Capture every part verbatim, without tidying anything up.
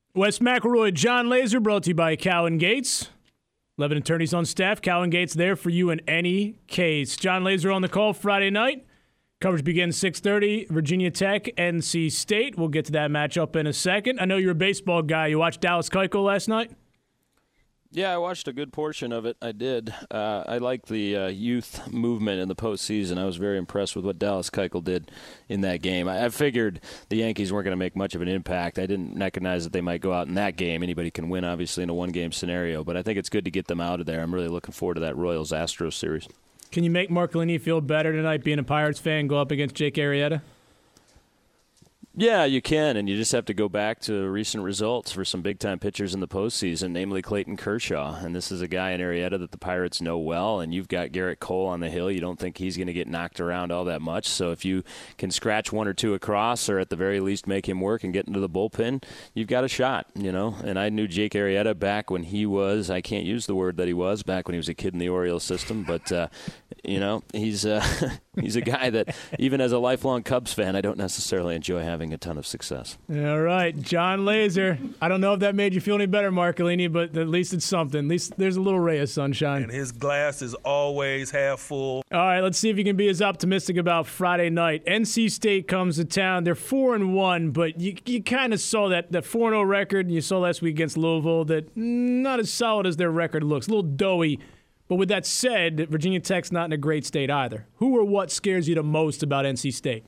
Wes McElroy, John Laser, brought to you by Cowan Gates. eleven attorneys on staff. Cowan Gates there for you in any case. John Laser on the call Friday night. Coverage begins six thirty. Virginia Tech, N C State. We'll get to that matchup in a second. I know you're a baseball guy. You watched Dallas Keuchel last night? Yeah, I watched a good portion of it. I did. Uh, I like the uh, youth movement in the postseason. I was very impressed with what Dallas Keuchel did in that game. I, I figured the Yankees weren't going to make much of an impact. I didn't recognize that they might go out in that game. Anybody can win, obviously, in a one-game scenario. But I think it's good to get them out of there. I'm really looking forward to that Royals-Astros series. Can you make Marcolini feel better tonight being a Pirates fan, go up against Jake Arrieta? Yeah, you can, and you just have to go back to recent results for some big-time pitchers in the postseason, namely Clayton Kershaw. And this is a guy in Arrieta that the Pirates know well, and you've got Garrett Cole on the hill. You don't think he's going to get knocked around all that much. So if you can scratch one or two across or at the very least make him work and get into the bullpen, you've got a shot, you know. And I knew Jake Arrieta back when he was, I can't use the word that he was, back when he was a kid in the Orioles system, but, uh, you know, he's, uh, he's a guy that even as a lifelong Cubs fan, I don't necessarily enjoy having a ton of success. All right, John Laser. I don't know if that made you feel any better, Marcolini, but at least it's something. At least there's a little ray of sunshine. And his glass is always half full. All right, let's see if you can be as optimistic about Friday night. N C State comes to town. They're four and one, but you you kind of saw that that four and oh record you saw last week against Louisville. That not as solid as their record looks. A little doughy. But with that said, Virginia Tech's not in a great state either. Who or what scares you the most about N C State?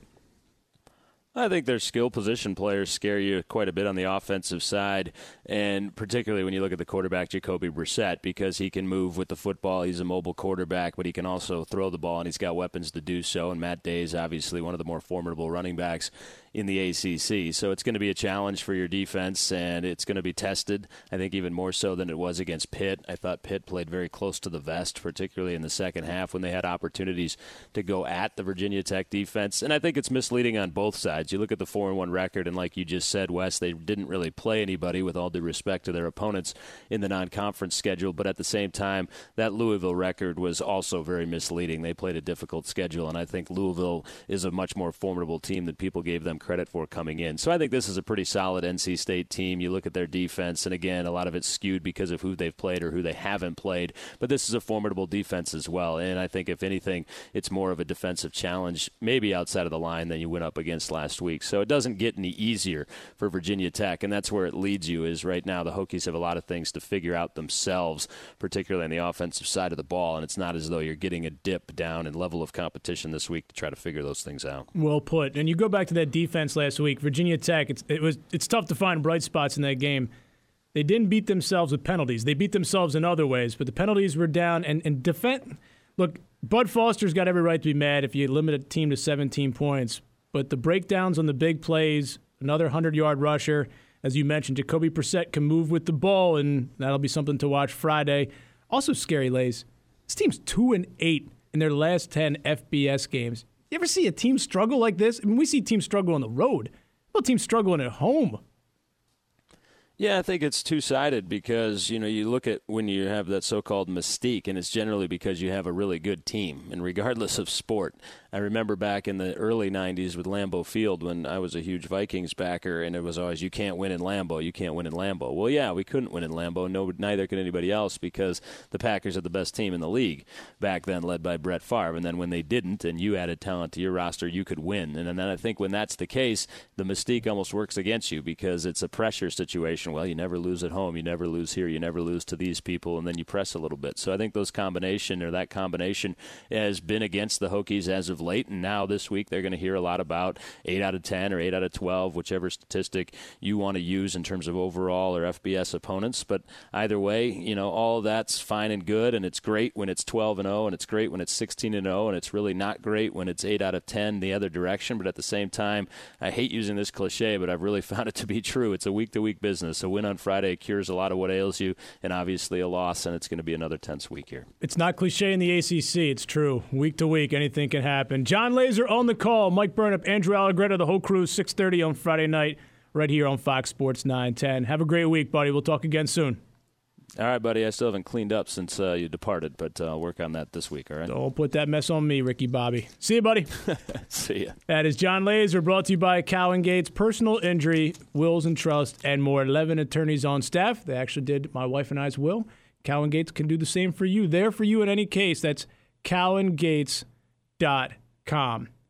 I think their skill position players scare you quite a bit on the offensive side, and particularly when you look at the quarterback, Jacoby Brissett, because he can move with the football. He's a mobile quarterback, but he can also throw the ball, and he's got weapons to do so. And Matt Day is obviously one of the more formidable running backs in the A C C. So it's going to be a challenge for your defense, and it's going to be tested, I think, even more so than it was against Pitt. I thought Pitt played very close to the vest, particularly in the second half when they had opportunities to go at the Virginia Tech defense. And I think it's misleading on both sides. You look at the four and one record, and like you just said, Wes, they didn't really play anybody, with all due respect to their opponents in the non-conference schedule. But at the same time, that Louisville record was also very misleading. They played a difficult schedule, and I think Louisville is a much more formidable team than people gave them credit for coming in. So I think this is a pretty solid N C State team. You look at their defense, and again, a lot of it's skewed because of who they've played or who they haven't played. But this is a formidable defense as well. And I think, if anything, it's more of a defensive challenge, maybe outside of the line, than you went up against last week. So it doesn't get any easier for Virginia Tech, and that's where it leads you. Is right now the Hokies have a lot of things to figure out themselves, particularly on the offensive side of the ball, and it's not as though you're getting a dip down in level of competition this week to try to figure those things out. Well put. And you go back to that defense last week, Virginia Tech, it's, it was, it's tough to find bright spots in that game. They didn't beat themselves with penalties. They beat themselves in other ways, but the penalties were down. And, and defense, look, Bud Foster's got every right to be mad if you limit a team to seventeen points, but the breakdowns on the big plays, another hundred-yard rusher, as you mentioned, Jacoby Brissett can move with the ball, and that'll be something to watch Friday. Also scary, Lays. This team's two and eight in their last ten F B S games. You ever see a team struggle like this? I mean, we see teams struggle on the road. How about teams struggling at home? Yeah, I think it's two-sided because, you know, you look at when you have that so-called mystique, and it's generally because you have a really good team, and regardless of sport. I remember back in the early nineties with Lambeau Field when I was a huge Vikings backer, and it was always, you can't win in Lambeau, you can't win in Lambeau. Well, yeah, we couldn't win in Lambeau. No, neither could anybody else, because the Packers are the best team in the league back then, led by Brett Favre. And then when they didn't and you added talent to your roster, you could win. And then I think when that's the case, the mystique almost works against you because it's a pressure situation. Well, you never lose at home, you never lose here, you never lose to these people, and then you press a little bit. So I think those combination or that combination has been against the Hokies as of late, and now this week they're going to hear a lot about eight out of ten or eight out of twelve, whichever statistic you want to use in terms of overall or F B S opponents. But either way, you know, all of that's fine and good, and it's great when it's twelve and oh, and it's great when it's sixteen and oh, and it's really not great when it's eight out of ten the other direction. But at the same time, I hate using this cliche, but I've really found it to be true. It's a week-to-week business. A win on Friday cures a lot of what ails you, and obviously a loss, and it's going to be another tense week here. It's not cliche in the A C C. It's true. Week to week, anything can happen. John Laser on the call. Mike Burnap, Andrew Allegretto, the whole crew, six thirty on Friday night, right here on Fox Sports nine ten. Have a great week, buddy. We'll talk again soon. All right, buddy. I still haven't cleaned up since uh, you departed, but uh, I'll work on that this week, all right? Don't put that mess on me, Ricky Bobby. See you, buddy. See ya. That is John Laser, brought to you by Cowan Gates, personal injury, wills and trust, and more. eleven attorneys on staff. They actually did my wife and I's will. Cowan Gates can do the same for you. There for you in any case. That's cowan gates dot com.